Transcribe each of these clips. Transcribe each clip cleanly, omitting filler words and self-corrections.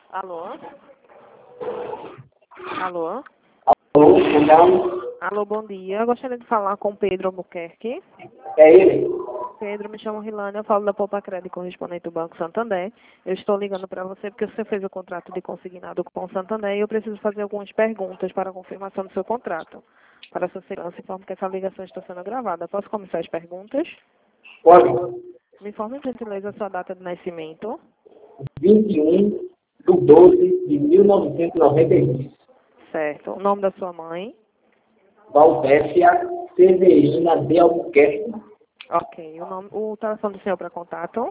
Alô? Alô? Alô, então, Alô, bom dia. Eu gostaria de falar com Pedro Albuquerque. é ele. Pedro, me chamo Rilane, eu falo da Poupa Crédito correspondente do Banco Santander. Eu estou ligando para você porque você fez o contrato de consignado com o Santander e eu preciso fazer algumas perguntas para a confirmação do seu contrato. Para a sua segurança, informo que essa ligação está sendo gravada. Posso começar as perguntas? Pode. Me informe, por gentileza, a sua data de nascimento. 21/12/1992. Certo. O nome da sua mãe. Valdécia Severina de Albuquerque. Ok. O telefone do senhor para contato.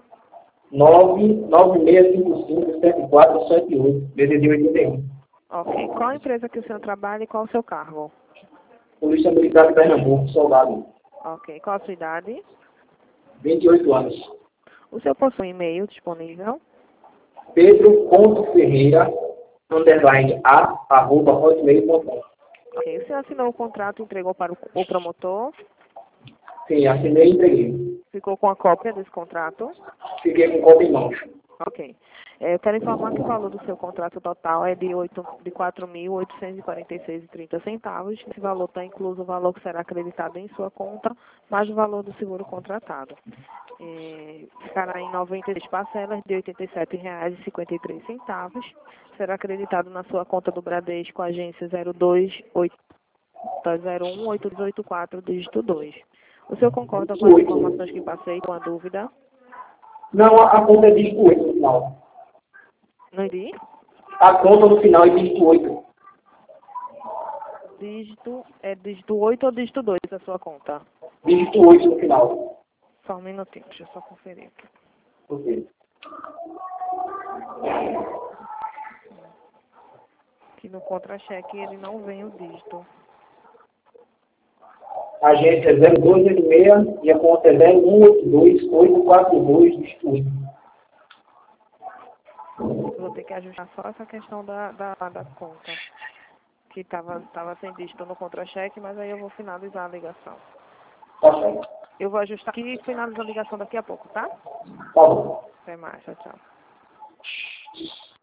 99655-7478. DDD 81. Ok. Qual a empresa que o senhor trabalha e qual o seu cargo? Polícia Militar de Pernambuco, soldado. Ok. Qual a sua idade? 28 anos. O senhor possui e-mail disponível? Pedro.ferreira, _ @hotmail.com. Ok. O senhor assinou o contrato e entregou para o promotor? Sim, assinei e entreguei. Ficou com a cópia desse contrato? Fiquei com cópia em mãos. Ok. Eu quero informar que o valor do seu contrato total é de R$ 4.846,30. Esse valor está incluso o valor que será acreditado em sua conta, mais o valor do seguro contratado. Ficará em 93 parcelas de R$ 87,53. Será acreditado na sua conta do Bradesco, agência 028018284, dígito 2. O senhor concorda com as informações que passei, com a dúvida? Não, a conta é dígito 8 no final. Não entendi? A conta no final é dígito 8. Dígito 8 ou dígito 2 a sua conta? Dígito 8 no final. Só um minutinho, deixa eu só conferir aqui. Ok. Aqui no contra-cheque ele não vem o dígito. A agência é 0286 e a conta é 0182842, dígito 8. Vou ter que ajustar só essa questão da conta. Que estava sem dígito no contra-cheque, mas aí eu vou finalizar a ligação. Tá certo. Eu vou ajustar aqui e finalizo a ligação daqui a pouco, tá? Tá bom. Até mais, tchau, tchau.